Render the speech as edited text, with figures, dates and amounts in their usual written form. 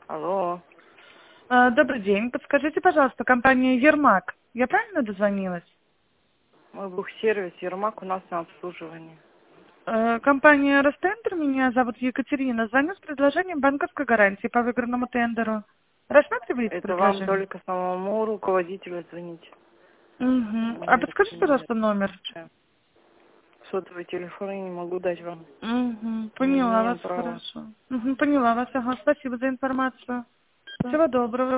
Алло. Добрый день. Подскажите, пожалуйста, компания «Ермак». Я правильно дозвонилась? Мы бухсервис, Ермак у нас на обслуживании. Компания «Ростендер», меня зовут Екатерина. Звоню с предложением банковской гарантии по выигранному тендеру. Рассматриваете Это вам предложение? только самому руководителю звонить. Угу. А Нет, подскажите, нет. пожалуйста, номер. Сотовый телефон я не могу дать вам. Угу. Не Поняла имеем вас, права. хорошо. Угу. Поняла вас, ага. Спасибо за информацию. Всего доброго.